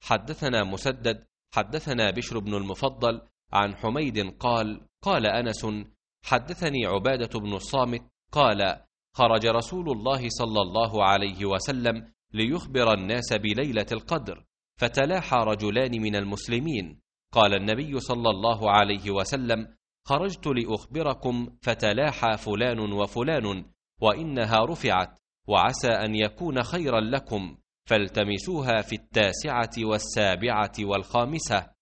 حدثنا مسدد حدثنا بشر بن المفضل عن حميد قال أنس حدثني عبادة بن الصامت قال خرج رسول الله صلى الله عليه وسلم ليخبر الناس بليلة القدر، فتلاحى رجلان من المسلمين، قال النبي صلى الله عليه وسلم خرجت لأخبركم فتلاحى فلان وفلان وإنها رفعت وعسى أن يكون خيرا لكم، فالتمسوها في 9 و7 و5،